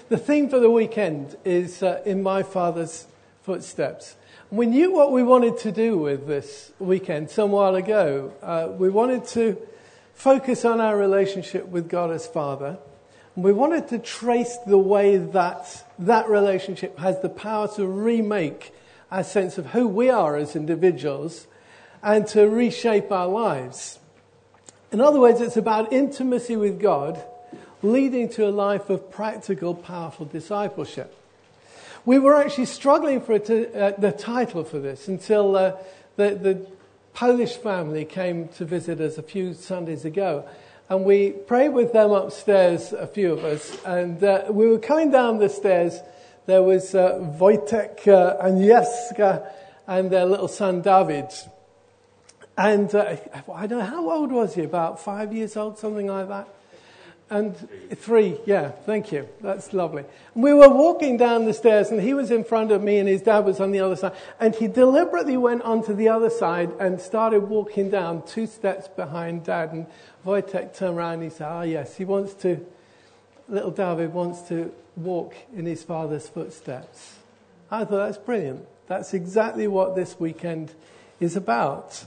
The theme for the weekend is In My Father's Footsteps. We knew what we wanted to do with this weekend some while ago. We wanted to focus on our relationship with God as Father. And we wanted to trace the way that relationship has the power to remake our sense of who we are as individuals and to reshape our lives. In other words, it's about intimacy with God leading to a life of practical, powerful discipleship. We were actually struggling for the title for this until the Polish family came to visit us a few Sundays ago. And we prayed with them upstairs, a few of us. And we were coming down the stairs. There was Wojtek, Agnieszka, and their little son David. And I don't know, how old was he? About 5 years old, something like that? And 3, yeah, thank you. That's lovely. And we were walking down the stairs and he was in front of me and his dad was on the other side. And he deliberately went onto the other side and started walking down 2 steps behind Dad. And Wojtek turned around and he said, yes, little David wants to walk in his father's footsteps. I thought, that's brilliant. That's exactly what this weekend is about.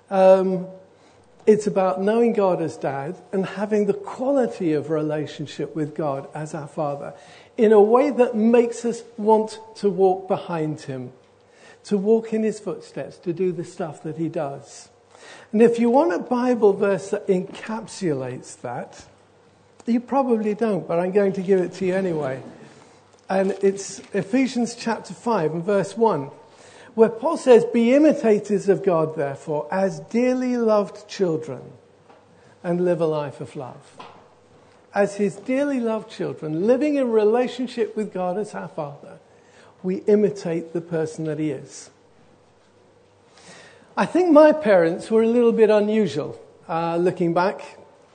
It's about knowing God as Dad and having the quality of relationship with God as our Father in a way that makes us want to walk behind Him, to walk in His footsteps, to do the stuff that He does. And if you want a Bible verse that encapsulates that, you probably don't, but I'm going to give it to you anyway. And it's Ephesians chapter 5 and verse 1. Where Paul says, be imitators of God, therefore, as dearly loved children, and live a life of love. As His dearly loved children, living in relationship with God as our Father, we imitate the person that He is. I think my parents were a little bit unusual, looking back.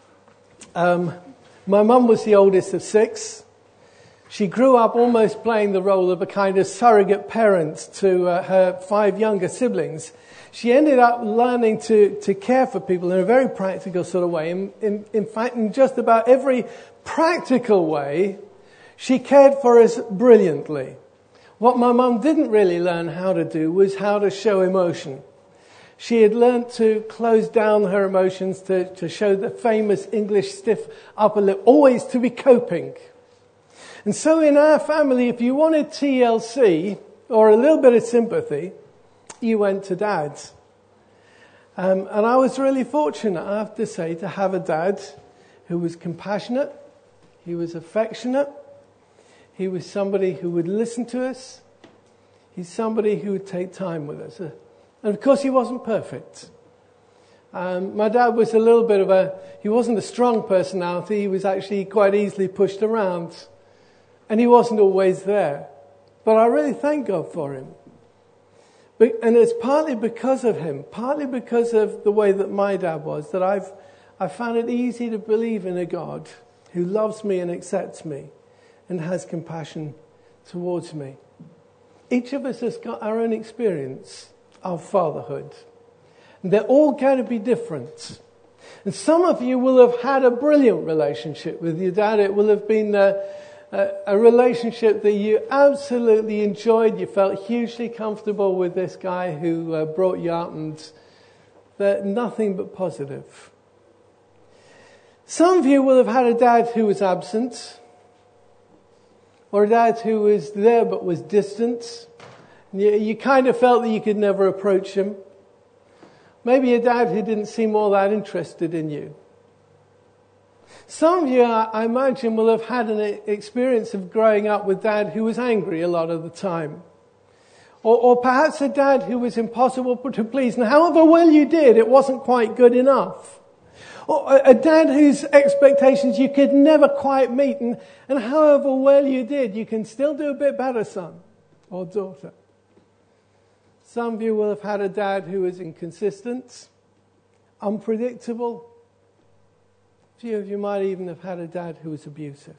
My mum was the oldest of 6. She grew up almost playing the role of a kind of surrogate parent to her 5 younger siblings. She ended up learning to care for people in a very practical sort of way. In fact, in just about every practical way, she cared for us brilliantly. What my mum didn't really learn how to do was how to show emotion. She had learned to close down her emotions, to show the famous English stiff upper lip, always to be coping. And so in our family, if you wanted TLC or a little bit of sympathy, you went to Dad's. And I was really fortunate, I have to say, to have a dad who was compassionate, he was affectionate, he was somebody who would listen to us, he's somebody who would take time with us. And of course he wasn't perfect. My dad was a little bit he wasn't a strong personality, he was actually quite easily pushed around. And he wasn't always there. But I really thank God for him. And it's partly because of him, partly because of the way that my dad was, that I found it easy to believe in a God who loves me and accepts me and has compassion towards me. Each of us has got our own experience of fatherhood. And they're all going to be different. And some of you will have had a brilliant relationship with your dad. It will have been a relationship that you absolutely enjoyed. You felt hugely comfortable with this guy who brought you up, and nothing but positive. Some of you will have had a dad who was absent, or a dad who was there but was distant. You kind of felt that you could never approach him. Maybe a dad who didn't seem all that interested in you. Some of you, I imagine, will have had an experience of growing up with dad who was angry a lot of the time. Or perhaps a dad who was impossible to please, and however well you did, it wasn't quite good enough. Or a dad whose expectations you could never quite meet, and however well you did, you can still do a bit better, son or daughter. Some of you will have had a dad who was inconsistent, unpredictable. A few of you might even have had a dad who was abusive.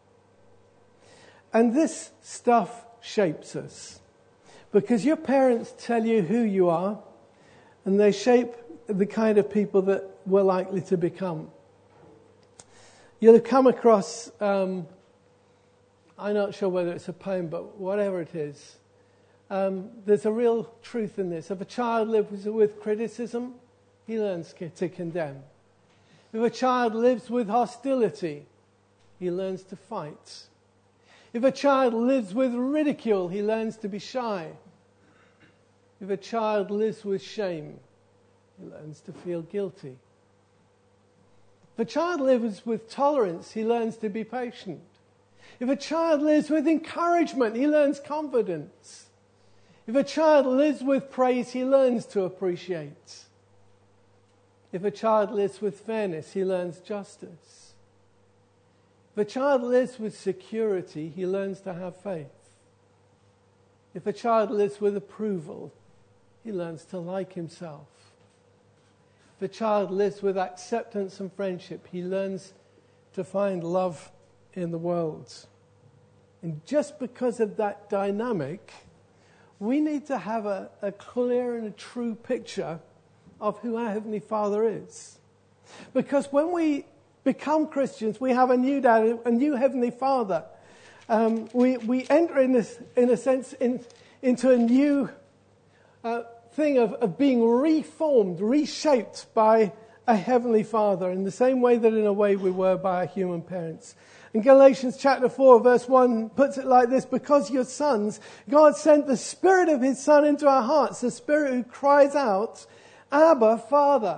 And this stuff shapes us. Because your parents tell you who you are, and they shape the kind of people that we're likely to become. You'll have come across I'm not sure whether it's a poem, but whatever it is, there's a real truth in this. If a child lives with criticism, he learns to condemn. If a child lives with hostility, he learns to fight. If a child lives with ridicule, he learns to be shy. If a child lives with shame, he learns to feel guilty. If a child lives with tolerance, he learns to be patient. If a child lives with encouragement, he learns confidence. If a child lives with praise, he learns to appreciate. If a child lives with fairness, he learns justice. If a child lives with security, he learns to have faith. If a child lives with approval, he learns to like himself. If a child lives with acceptance and friendship, he learns to find love in the world. And just because of that dynamic, we need to have a clear and a true picture of who our Heavenly Father is. Because when we become Christians, we have a new dad, a new Heavenly Father. We enter in a sense into a new thing of being reformed, reshaped by a Heavenly Father in the same way that in a way we were by our human parents. In Galatians chapter 4 verse 1 puts it like this: because you're sons, God sent the Spirit of His Son into our hearts, the Spirit who cries out, Abba, Father.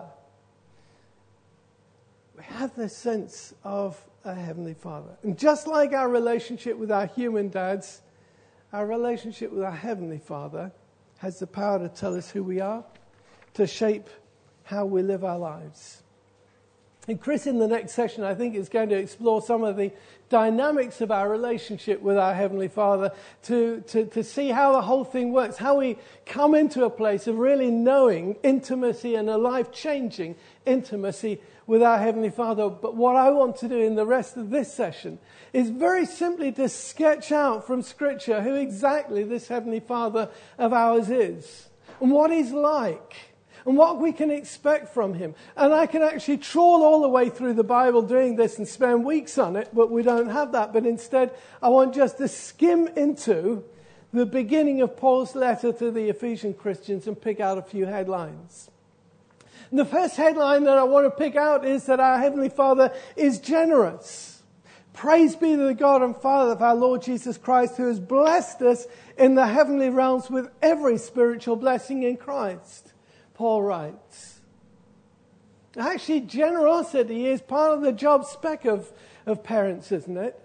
We have this sense of a Heavenly Father. And just like our relationship with our human dads, our relationship with our Heavenly Father has the power to tell us who we are, to shape how we live our lives. And Chris, in the next session, I think is going to explore some of the dynamics of our relationship with our Heavenly Father to see how the whole thing works, how we come into a place of really knowing intimacy and a life-changing intimacy with our Heavenly Father. But what I want to do in the rest of this session is very simply to sketch out from Scripture who exactly this Heavenly Father of ours is and what He's like, and what we can expect from Him. And I can actually trawl all the way through the Bible doing this and spend weeks on it, but we don't have that. But instead, I want just to skim into the beginning of Paul's letter to the Ephesian Christians and pick out a few headlines. And the first headline that I want to pick out is that our Heavenly Father is generous. Praise be to the God and Father of our Lord Jesus Christ, who has blessed us in the heavenly realms with every spiritual blessing in Christ. Paul writes. Actually, generosity is part of the job spec of parents, isn't it?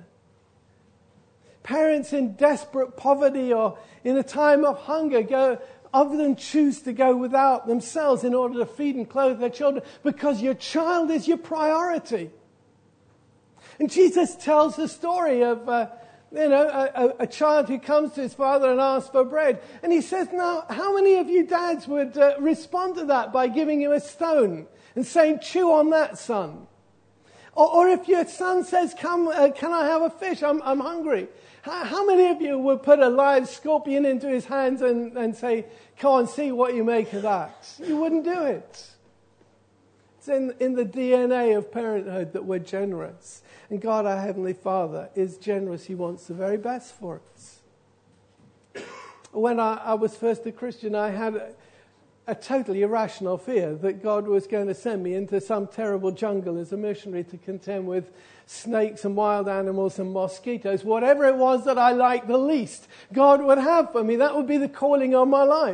Parents in desperate poverty or in a time of hunger often choose to go without themselves in order to feed and clothe their children because your child is your priority. And Jesus tells the story of a child who comes to his father and asks for bread. And he says, now, how many of you dads would respond to that by giving him a stone and saying, chew on that, son? Or if your son says, come, can I have a fish? I'm hungry. How many of you would put a live scorpion into his hands and say, come on, see what you make of that? You wouldn't do it. It's in the DNA of parenthood that we're generous. And God, our Heavenly Father, is generous. He wants the very best for us. When I was first a Christian, I had a totally irrational fear that God was going to send me into some terrible jungle as a missionary to contend with snakes and wild animals and mosquitoes. Whatever it was that I liked the least, God would have for me. That would be the calling on my life.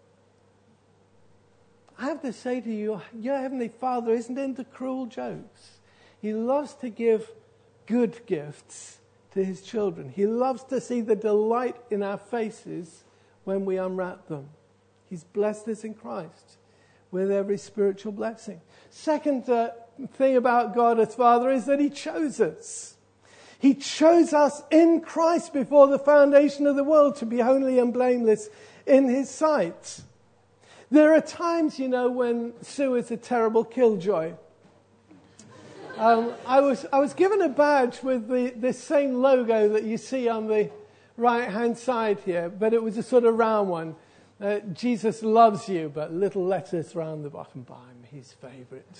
I have to say to you, your Heavenly Father isn't into cruel jokes. He loves to give good gifts to His children. He loves to see the delight in our faces when we unwrap them. He's blessed us in Christ with every spiritual blessing. Second thing about God as Father is that He chose us. He chose us in Christ before the foundation of the world to be holy and blameless in His sight. There are times, when Sue is a terrible killjoy. I was given a badge with this same logo that you see on the right-hand side here, but it was a sort of round one. Jesus loves you, but little letters round the bottom. I'm His favourite.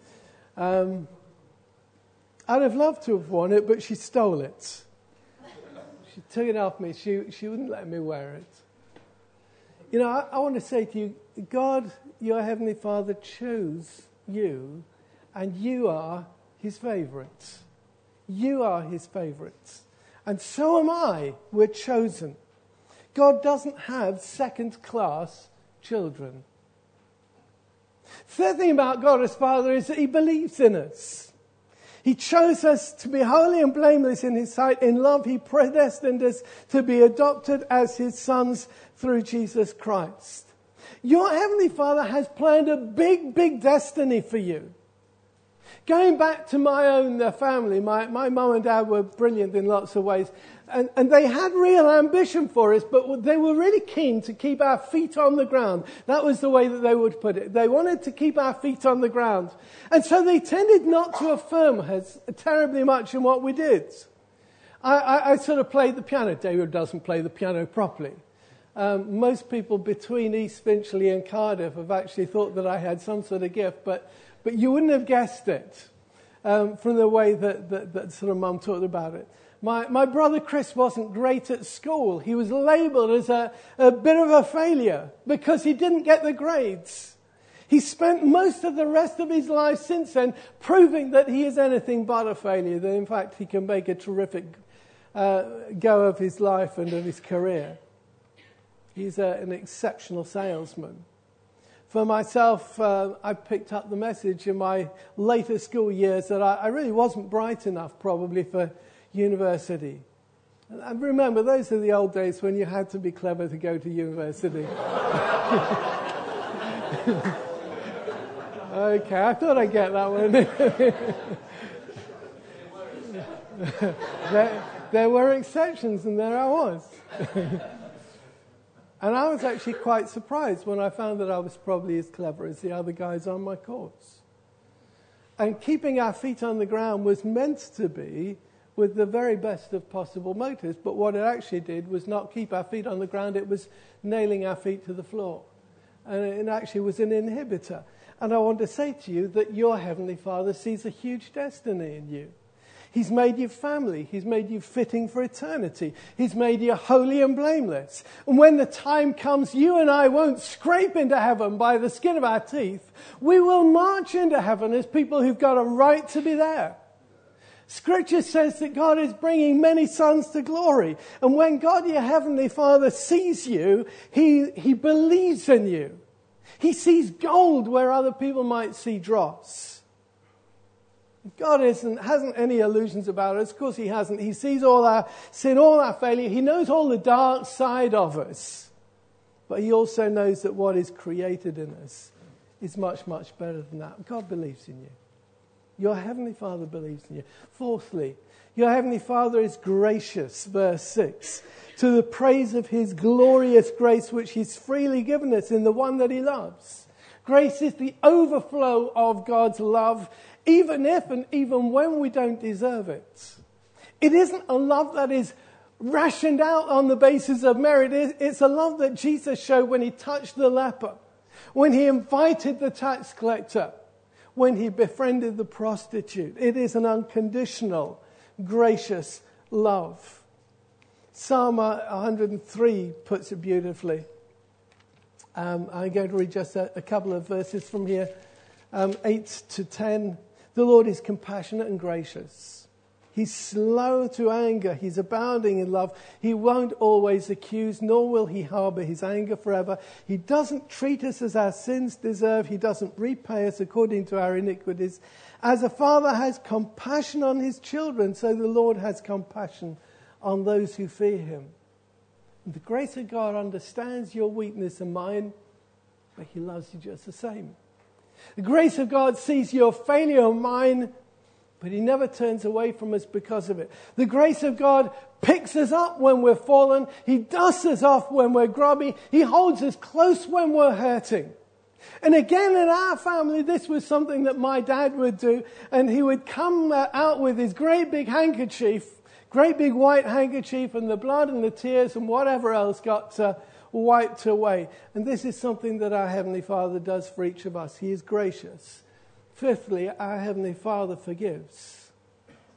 I'd have loved to have worn it, but she stole it. She took it off me. She wouldn't let me wear it. You know, I want to say to you, God, your Heavenly Father, chose you, and you are his favourites. You are his favourites. And so am I. We're chosen. God doesn't have second-class children. Third thing about God as Father is that he believes in us. He chose us to be holy and blameless in his sight. In love, he predestined us to be adopted as his sons through Jesus Christ. Your Heavenly Father has planned a big, big destiny for you. Going back to my own family, my mum and dad were brilliant in lots of ways. And they had real ambition for us, but they were really keen to keep our feet on the ground. That was the way that they would put it. They wanted to keep our feet on the ground. And so they tended not to affirm us terribly much in what we did. I sort of played the piano. David doesn't play the piano properly. Most people between East Finchley and Cardiff have actually thought that I had some sort of gift, but you wouldn't have guessed it from the way that sort of Mum talked about it. My brother Chris wasn't great at school. He was labelled as a bit of a failure because he didn't get the grades. He spent most of the rest of his life since then proving that he is anything but a failure, that in fact he can make a terrific go of his life and of his career. He's an exceptional salesman. For myself, I picked up the message in my later school years that I really wasn't bright enough probably for university. And remember, those are the old days when you had to be clever to go to university. Okay, I thought I'd get that one. There were exceptions, and there I was. And I was actually quite surprised when I found that I was probably as clever as the other guys on my course. And keeping our feet on the ground was meant to be with the very best of possible motives, but what it actually did was not keep our feet on the ground, it was nailing our feet to the floor. And it actually was an inhibitor. And I want to say to you that your Heavenly Father sees a huge destiny in you. He's made you family. He's made you fitting for eternity. He's made you holy and blameless. And when the time comes, you and I won't scrape into heaven by the skin of our teeth. We will march into heaven as people who've got a right to be there. Scripture says that God is bringing many sons to glory. And when God, your Heavenly Father, sees you, He believes in you. He sees gold where other people might see dross. God hasn't any illusions about us. Of course he hasn't. He sees all our sin, all our failure. He knows all the dark side of us. But he also knows that what is created in us is much, much better than that. God believes in you. Your Heavenly Father believes in you. Fourthly, your Heavenly Father is gracious, verse 6, to the praise of his glorious grace which he's freely given us in the one that he loves. Grace is the overflow of God's love, even if and even when we don't deserve it. It isn't a love that is rationed out on the basis of merit. It's a love that Jesus showed when he touched the leper, when he invited the tax collector, when he befriended the prostitute. It is an unconditional, gracious love. Psalm 103 puts it beautifully. I'm going to read just a couple of verses from here, 8 to 10. The Lord is compassionate and gracious. He's slow to anger. He's abounding in love. He won't always accuse, nor will he harbor his anger forever. He doesn't treat us as our sins deserve. He doesn't repay us according to our iniquities. As a father has compassion on his children, so the Lord has compassion on those who fear him. The grace of God understands your weakness and mine, but he loves you just the same. The grace of God sees your failure and mine, but he never turns away from us because of it. The grace of God picks us up when we're fallen. He dusts us off when we're grubby. He holds us close when we're hurting. And again, in our family, this was something that my dad would do. And he would come out with his great big handkerchief, great big white handkerchief, and the blood and the tears and whatever else got wiped away. And this is something that our Heavenly Father does for each of us. He is gracious. Fifthly, our Heavenly Father forgives.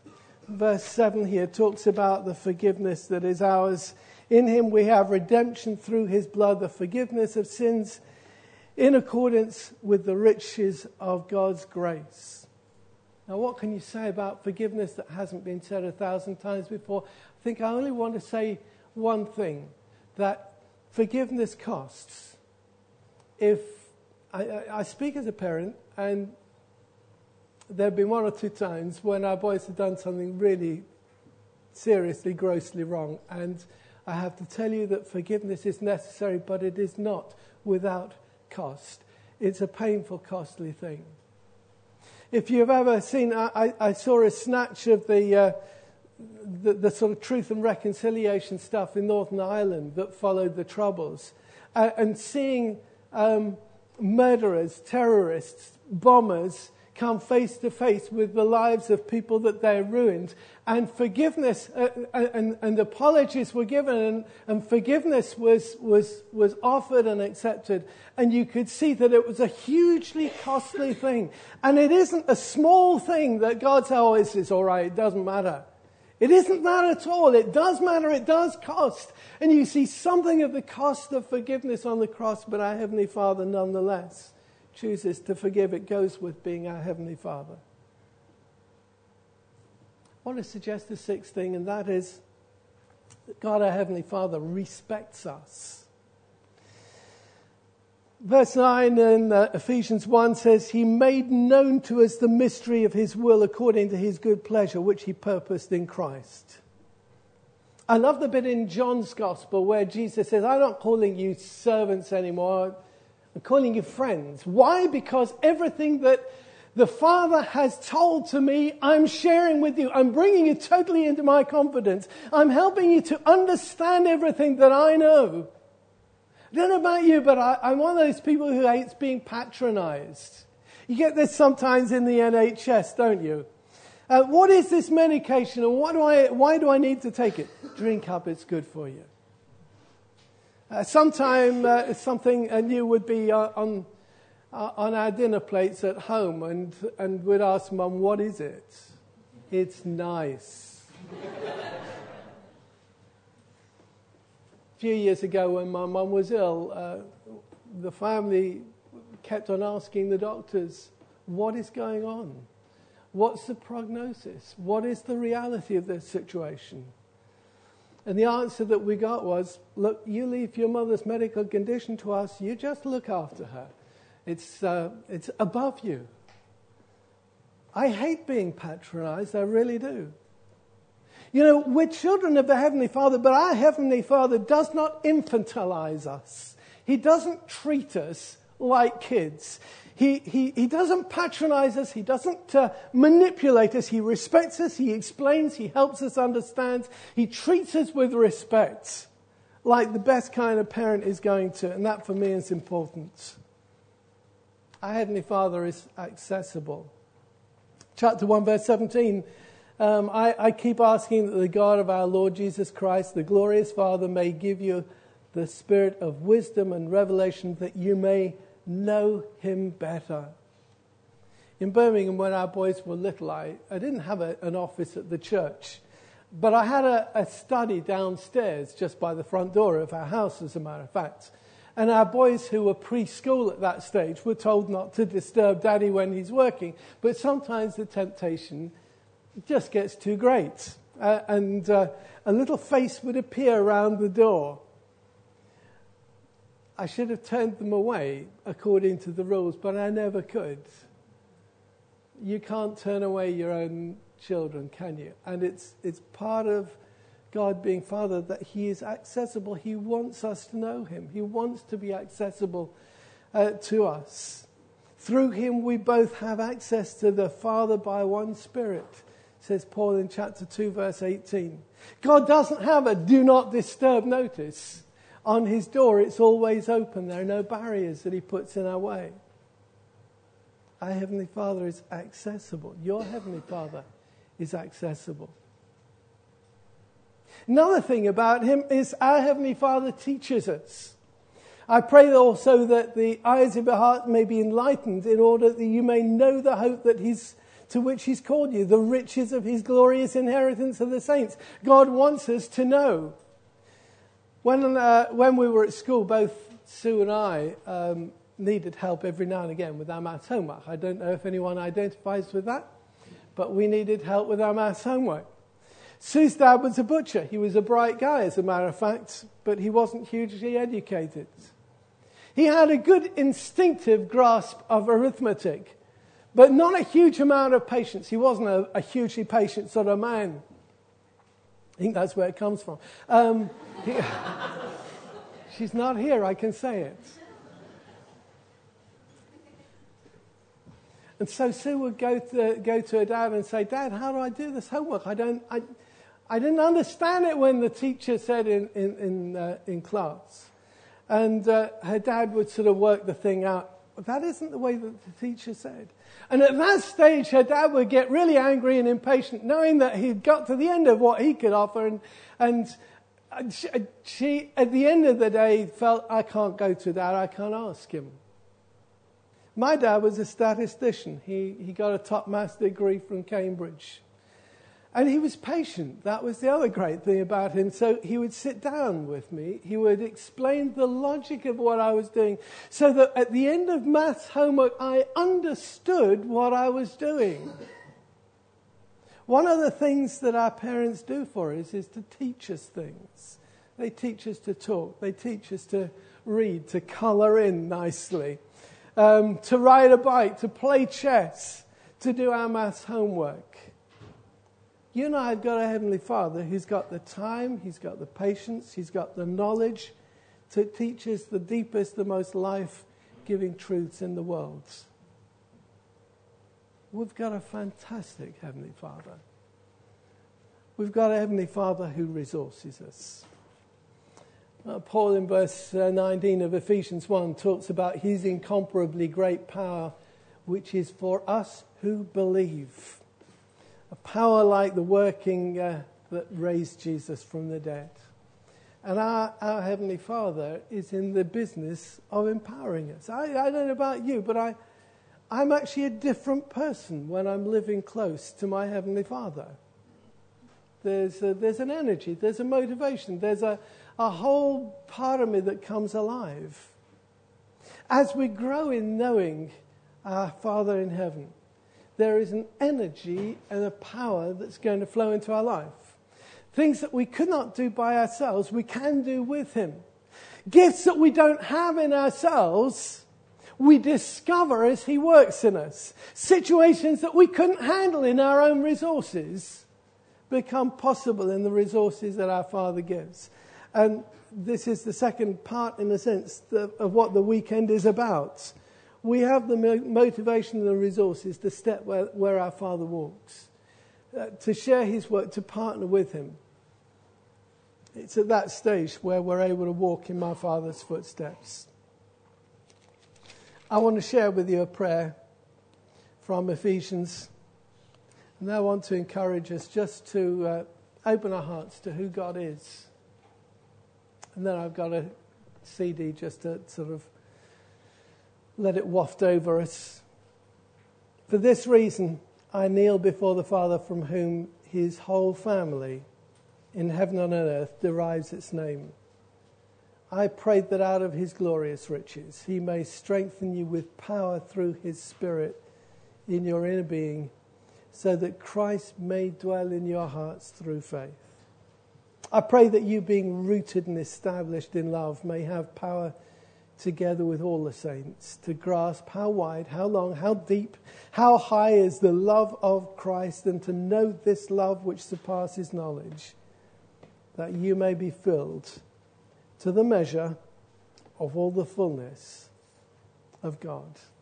verse 7 here talks about the forgiveness that is ours. In him we have redemption through his blood, the forgiveness of sins in accordance with the riches of God's grace. Now, what can you say about forgiveness that hasn't been said 1,000 times before? I think I only want to say one thing, that forgiveness costs. If I speak as a parent, and there have been one or two times when our boys have done something really seriously, grossly wrong, and I have to tell you that forgiveness is necessary, but it is not without cost. It's a painful, costly thing. If you've ever seen, I saw a snatch of the sort of truth and reconciliation stuff in Northern Ireland that followed the Troubles, and seeing murderers, terrorists, bombers come face to face with the lives of people that they ruined, and forgiveness and apologies were given, and forgiveness was offered and accepted, and you could see that it was a hugely costly thing. And it isn't a small thing that God says, oh, it's all right, it doesn't matter. It isn't that at all. It does matter. It does cost. And you see something of the cost of forgiveness on the cross, but our Heavenly Father nonetheless chooses to forgive. It goes with being our Heavenly Father. I want to suggest the sixth thing, and that is that God, our Heavenly Father, respects us. Verse 9 in Ephesians 1 says, He made known to us the mystery of His will according to His good pleasure, which He purposed in Christ. I love the bit in John's Gospel where Jesus says, I'm not calling you servants anymore, I'm calling you friends. Why? Because everything that the Father has told to me, I'm sharing with you. I'm bringing you totally into my confidence. I'm helping you to understand everything that I know. I don't know about you, but I'm one of those people who hates being patronized. You get this sometimes in the NHS, don't you? What is this medication, and why do I need to take it? Drink up, it's good for you. Sometime something new would be on our dinner plates at home, and we'd ask Mum, what is it? It's nice. A few years ago when my mum was ill, the family kept on asking the doctors, what is going on? What's the prognosis? What is the reality of this situation? And the answer that we got was, look, you leave your mother's medical condition to us, you just look after her. It's above you. I hate being patronized, I really do. You know, we're children of the Heavenly Father, but our Heavenly Father does not infantilize us. He doesn't treat us like kids. He doesn't patronize us. He doesn't manipulate us. He respects us. He explains. He helps us understand. He treats us with respect, like the best kind of parent is going to. And that, for me, is important. Our Heavenly Father is accessible. Chapter 1, verse 17. I keep asking that the God of our Lord Jesus Christ, the glorious Father, may give you the spirit of wisdom and revelation that you may know Him better. In Birmingham, when our boys were little, I didn't have an office at the church, but I had a study downstairs just by the front door of our house, as a matter of fact. And our boys who were preschool at that stage were told not to disturb Daddy when he's working, but sometimes the temptation just gets too great. And a little face would appear around the door. I should have turned them away according to the rules, but I never could. You can't turn away your own children, can you? And it's part of God being Father that He is accessible. He wants us to know Him. He wants to be accessible to us. Through Him we both have access to the Father by one Spirit, says Paul in chapter 2, verse 18. God doesn't have a do not disturb notice on His door. It's always open. There are no barriers that He puts in our way. Our Heavenly Father is accessible. Your Heavenly Father is accessible. Another thing about Him is our Heavenly Father teaches us. I pray also that the eyes of your heart may be enlightened in order that you may know the hope that He's to which he's called you, the riches of his glorious inheritance of the saints. God wants us to know. When we were at school, both Sue and I needed help every now and again with our maths homework. I don't know if anyone identifies with that, but we needed help with our maths homework. Sue's dad was a butcher. He was a bright guy, as a matter of fact, but he wasn't hugely educated. He had a good instinctive grasp of arithmetic, but not a huge amount of patience. He wasn't a hugely patient sort of man. I think that's where it comes from. She's not here, I can say it. And so Sue would go to her dad and say, "Dad, how do I do this homework? I didn't understand it when the teacher said in class." And her dad would sort of work the thing out. That isn't the way that the teacher said. And at that stage, her dad would get really angry and impatient, knowing that he'd got to the end of what he could offer. And she, at the end of the day, felt, "I can't go to Dad. I can't ask him." My dad was a statistician. He got a top maths degree from Cambridge. And he was patient. That was the other great thing about him. So he would sit down with me. He would explain the logic of what I was doing, so that at the end of maths homework, I understood what I was doing. One of the things that our parents do for us is to teach us things. They teach us to talk. They teach us to read, to colour in nicely, to ride a bike, to play chess, to do our maths homework. You and I have got a Heavenly Father who's got the time, he's got the patience, he's got the knowledge to teach us the deepest, the most life-giving truths in the world. We've got a fantastic Heavenly Father. We've got a Heavenly Father who resources us. Paul in verse 19 of Ephesians 1 talks about his incomparably great power, which is for us who believe. A power like the working that raised Jesus from the dead. And our Heavenly Father is in the business of empowering us. I don't know about you, but I'm actually a different person when I'm living close to my Heavenly Father. There's an energy, there's a motivation, there's a whole part of me that comes alive. As we grow in knowing our Father in heaven, there is an energy and a power that's going to flow into our life. Things that we could not do by ourselves, we can do with him. Gifts that we don't have in ourselves, we discover as he works in us. Situations that we couldn't handle in our own resources become possible in the resources that our Father gives. And this is the second part, in a sense, of what the weekend is about. We have the motivation and the resources to step where our Father walks, to share his work, to partner with him. It's at that stage where we're able to walk in my Father's footsteps. I want to share with you a prayer from Ephesians. And I want to encourage us just to open our hearts to who God is. And then I've got a CD just to sort of let it waft over us. For this reason, I kneel before the Father, from whom his whole family in heaven and on earth derives its name. I pray that out of his glorious riches he may strengthen you with power through his Spirit in your inner being, so that Christ may dwell in your hearts through faith. I pray that you, being rooted and established in love, may have power together with all the saints to grasp how wide, how long, how deep, how high is the love of Christ, and to know this love which surpasses knowledge, that you may be filled to the measure of all the fullness of God.